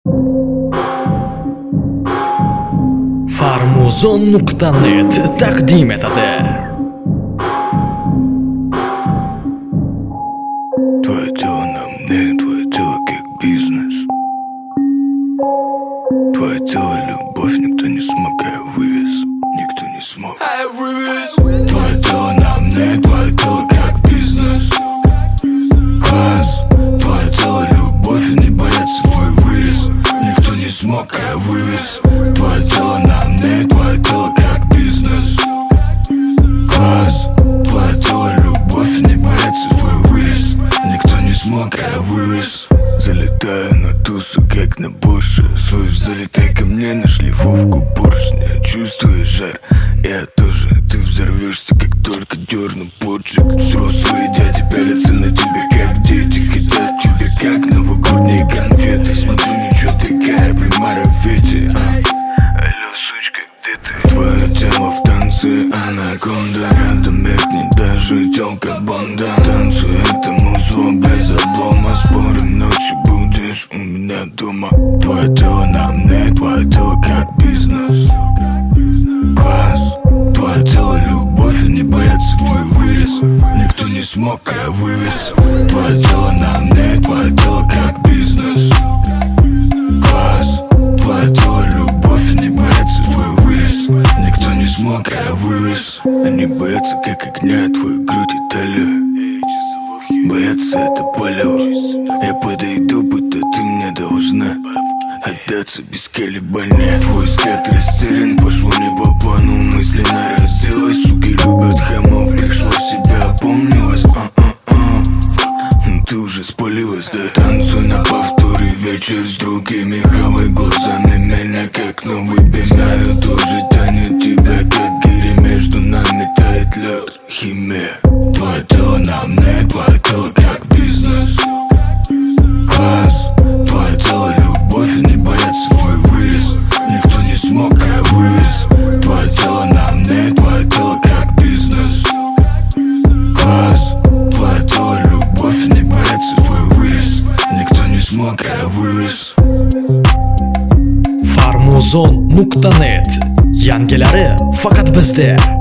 Farmuzon.net taqdim etadi. Твое тело на мне, твое тело как бизнес. Твое тело любовь, никто не смог, а я вывез. Никто не смог, а я вывез. Твое тело на мне, твое тело как бизнес. Класс. Твое тело любовь, и не бояться твой вырез. Никто не смог, а я вывез. Твое тело на мне, твое тело как бизнес. Класс. Твое тело любовь, и не бояться твой вырез. Никто не смог, а я вывез. Залетаю на тусу, как на буше. Слышь, залетай ко мне на шлифовку поршня. Чувствуешь жар? Я тоже. Ты взорвешься, как только дерну порчик. Взрослые дяди пялятся на тебя, как дети. Хотят тебя, как новогодние конфеты. Смотри, ничего такая, примара Фети. Алло, сучка, где ты? Твое тело в танце, анаконда. Рядом меркнет даже тёлка Бонда. Танцуй это музло без облома. Спорим, ночью будешь у меня дома. Твое тело на мне, твое тело как бизнес. Класс. Твое тело любовь, и не бояться твой вырез. Никто не смог, а я вывез. Твое тело на мне, твое тело как бизнес. Класс. Твое тело любовь, и не бояться твой вырез. Никто не смог, а я вывез. Они боятся как огня, твою грудь и талию. Боятся это полево. Я подойду, будто ты мне должна отдаться без колебания. Твой взгляд растерян, пошло не по плану. Мысленно разделась, суки любят хамов. Пришла в себя, опомнилась. Ты уже спалилась, да? Танцуй на повторе, вечер с другими. Хавай глазами меня, как новый бег. Знаю, тоже тянет тебя, как гири. Между нами тает лед, химия. Твое тело на мне, твое тело как бизнес. Класс. Твое тело любовь, и не бояться твой вырез. Никто не смог, а я вывез. Твое тело на мне, твое тело как бизнес. Класс. Твое тело любовь, и не бояться твой вырез. Никто не смог, а я вывез. Farmuzon.net yangilari faqat bizda.